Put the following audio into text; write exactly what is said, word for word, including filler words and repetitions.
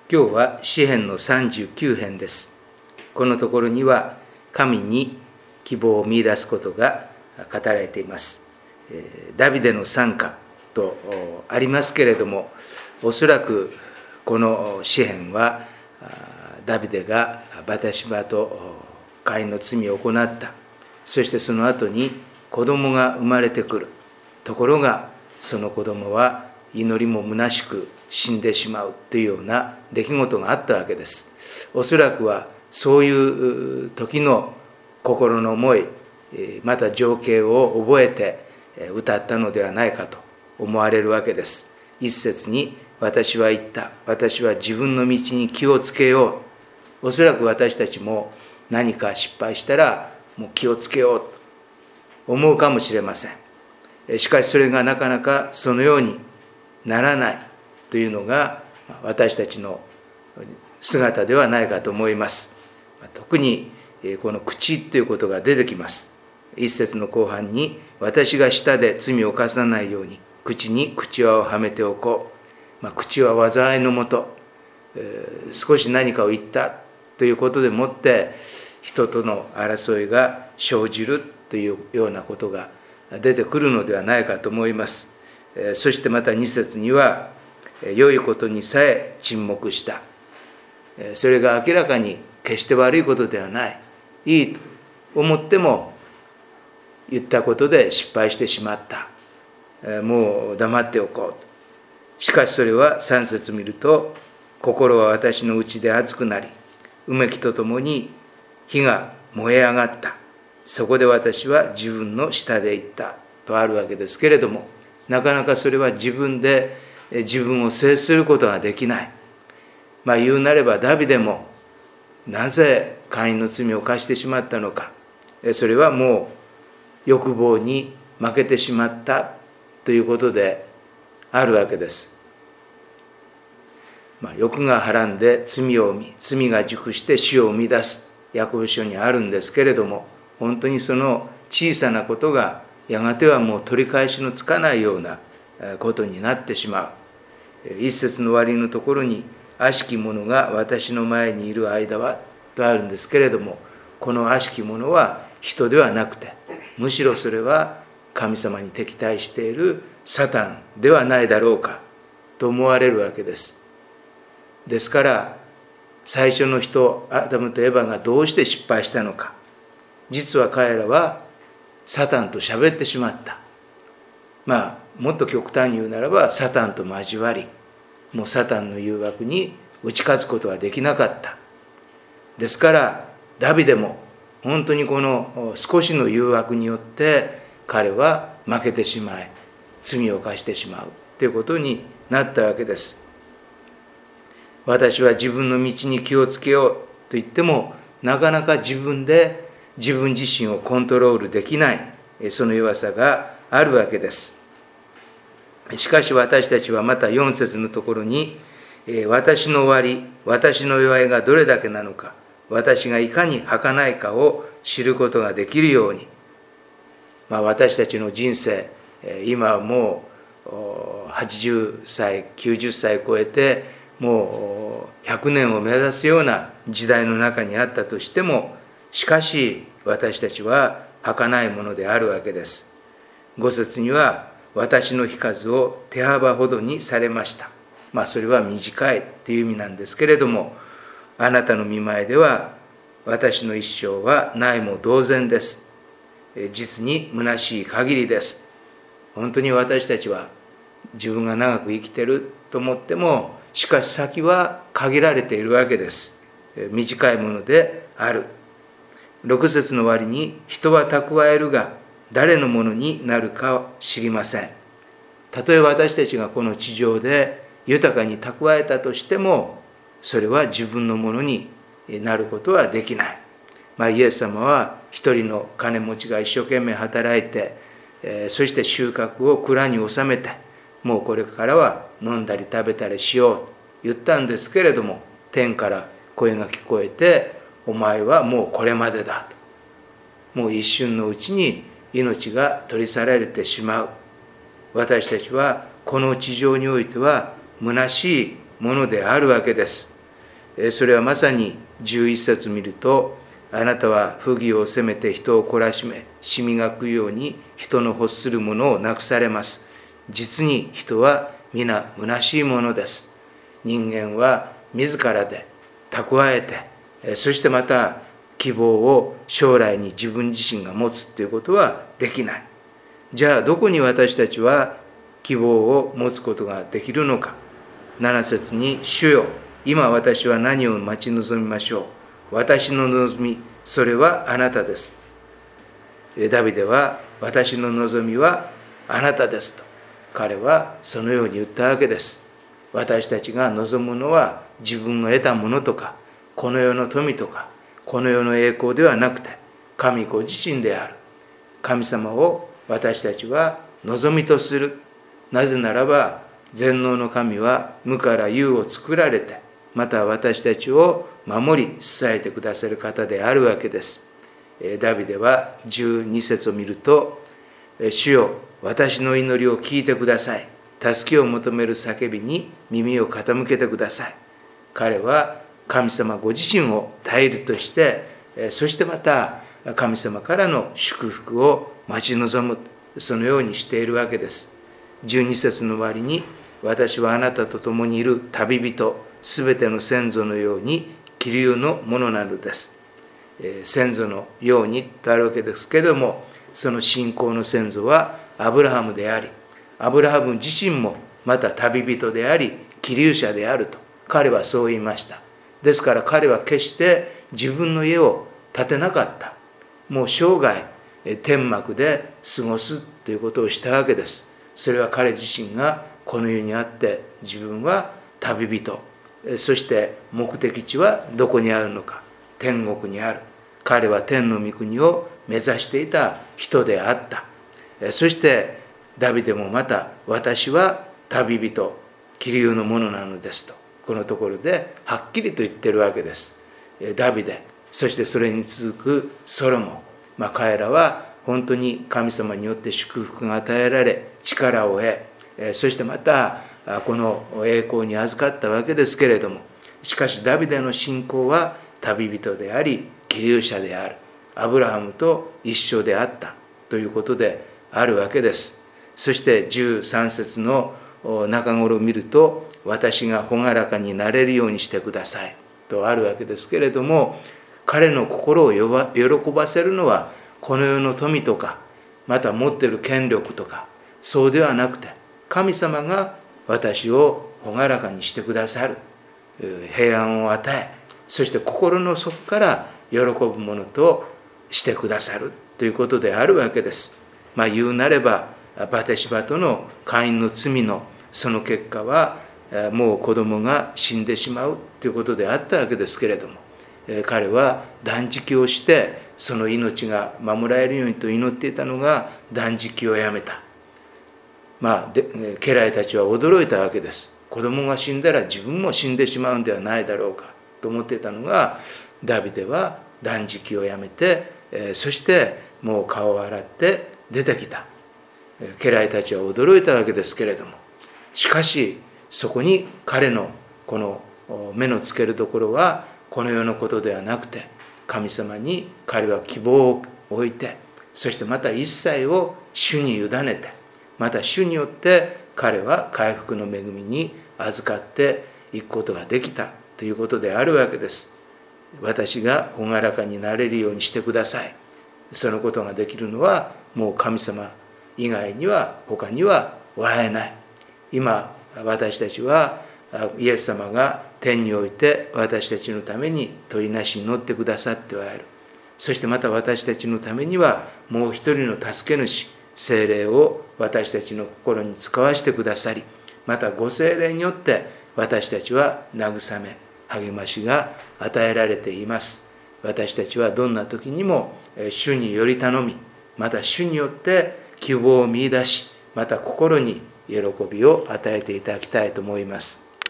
今日は詩編のさんじゅうきゅう編です。このところには神に希望を見出すことが語られています。ダビデの賛歌とありますけれども、おそらくこの詩編はダビデがバテシバとカインの罪を行った。そしてその後に子供が生まれてくる。ところがその子供は祈りも虚しく死んでしまうというような出来事があったわけです。おそらくはそういう時の心の思い、また情景を覚えて歌ったのではないかと思われるわけです。一節に私は言った。私は自分の道に気をつけよう。おそらく私たちも何か失敗したらもう気をつけようと思うかもしれません。しかしそれがなかなかそのようにならないというのが私たちの姿ではないかと思います。特にこの口ということが出てきます。一節の後半に私が舌で罪を犯さないように口に口輪をはめておこう。まあ、口は災いのもと、えー、少し何かを言ったということでもって人との争いが生じるというようなことが出てくるのではないかと思います。えー、そしてまたに節には良いことにさえ沈黙した。それが明らかに決して悪いことではない。いいと思っても言ったことで失敗してしまった。もう黙っておこう。しかしそれはさん節見ると、心は私の内で熱くなり、うめきとともに火が燃え上がった。そこで私は自分の舌で言ったとあるわけですけれども、なかなかそれは自分で自分を制することができない。まあ言うなればダビデもなぜカインの罪を犯してしまったのか。それはもう欲望に負けてしまったということであるわけです。まあ、欲がはらんで罪を生み、罪が熟して死を生み出す。ヤコブ書にあるんですけれども、本当にその小さなことがやがてはもう取り返しのつかないようなことになってしまう。一節の終わりのところに、悪しき者が私の前にいる間はとあるんですけれども、この悪しき者は人ではなくて、むしろそれは神様に敵対しているサタンではないだろうかと思われるわけです。ですから最初の人アダムとエバがどうして失敗したのか。実は彼らはサタンと喋ってしまった。まあもっと極端に言うならばサタンと交わり、もうサタンの誘惑に打ち勝つことができなかった。ですからダビデも本当にこの少しの誘惑によって彼は負けてしまい罪を犯してしまうということになったわけです。私は自分の道に気をつけようと言ってもなかなか自分で自分自身をコントロールできないその弱さがあるわけです。しかし私たちはまたよん節のところに、私の終わり、私の弱いがどれだけなのか、私がいかに儚いかを知ることができるように、まあ、私たちの人生、今はもうはちじゅっさい、きゅうじゅっさい超えて、もうひゃくねんを目指すような時代の中にあったとしても、しかし私たちは儚いものであるわけです。ご節には、私の日数を手幅ほどにされました。まあそれは短いという意味なんですけれども、あなたの御前では私の一生はないも同然です。実に虚しい限りです。本当に私たちは自分が長く生きていると思っても、しかし先は限られているわけです。短いものである。ろく節の終わりに、人は蓄えるが誰のものになるかを知りません。たとえ私たちがこの地上で豊かに蓄えたとしても、それは自分のものになることはできない。まあ、イエス様は一人の金持ちが一生懸命働いて、えー、そして収穫を蔵に収めて、もうこれからは飲んだり食べたりしようと言ったんですけれども、天から声が聞こえて、お前はもうこれまでだと。もう一瞬のうちに命が取り去られてしまう。私たちはこの地上においては虚しいものであるわけです。 それはまさにじゅういっ節見ると、あなたは不義を責めて人を懲らしめ、シミが食うように人の欲するものをなくされます。実に人は皆虚しいものです。人間は自らで蓄えて、そしてまた希望を将来に自分自身が持つということはできない。じゃあどこに私たちは希望を持つことができるのか。なな節に、主よ、今私は何を待ち望みましょう。私の望み、それはあなたです。ダビデは、私の望みはあなたですと。彼はそのように言ったわけです。私たちが望むのは自分の得たものとか、この世の富とか、この世の栄光ではなくて、神ご自身である。神様を私たちは望みとする。なぜならば、全能の神は無から有を作られて、また私たちを守り支えてくださる方であるわけです。ダビデはじゅうに節を見ると、主よ、私の祈りを聞いてください。助けを求める叫びに耳を傾けてください。彼は神様ご自身を頼りとして、そしてまた神様からの祝福を待ち望む、そのようにしているわけです。じゅうに節の終わりに、私はあなたと共にいる旅人、すべての先祖のように気流のものなのです。えー、先祖のようにとあるわけですけれども、その信仰の先祖はアブラハムであり、アブラハム自身もまた旅人であり、気流者であると彼はそう言いました。ですから彼は決して自分の家を建てなかった。もう生涯天幕で過ごすということをしたわけです。それは彼自身がこの世にあって、自分は旅人、そして目的地はどこにあるのか、天国にある。彼は天の御国を目指していた人であった。そしてダビデもまた、私は旅人、気流のものなのですと、このところではっきりと言ってるわけです。ダビデ、そしてそれに続くソロモン、まあ、彼らは本当に神様によって祝福が与えられ、力を得、そしてまたこの栄光に預かったわけですけれども、しかしダビデの信仰は旅人であり、気流者である。アブラハムと一緒であったということであるわけです。そしてじゅうさん節の中頃を見ると、私が朗らかになれるようにしてくださいとあるわけですけれども、彼の心を喜ばせるのはこの世の富とか、また持っている権力とか、そうではなくて、神様が私を朗らかにしてくださる、平安を与え、そして心の底から喜ぶものとしてくださるということであるわけです。まあ言うなれば、バテシバとのカインの罪のその結果は、もう子供が死んでしまうということであったわけですけれども、彼は断食をしてその命が守られるようにと祈っていたのが断食をやめた。まあで家来たちは驚いたわけです。子供が死んだら自分も死んでしまうんではないだろうかと思っていたのが、ダビデは断食をやめて、そしてもう顔を洗って出てきた。家来たちは驚いたわけですけれども、しかしそこに彼のこの目のつけるところはこの世のことではなくて、神様に彼は希望を置いて、そしてまた一切を主に委ねて、また主によって彼は回復の恵みに預かっていくことができたということであるわけです。私が朗らかになれるようにしてください。そのことができるのはもう神様以外には他にはおられない。今私たちはイエス様が天において私たちのために取りなしに乗ってくださっておられる。そしてまた私たちのためにはもう一人の助け主、聖霊を私たちの心に使わしてくださり、またご聖霊によって私たちは慰め、励ましが与えられています。私たちはどんな時にも主により頼み、また主によって希望を見出し、また心に喜びを与えていただきたいと思います。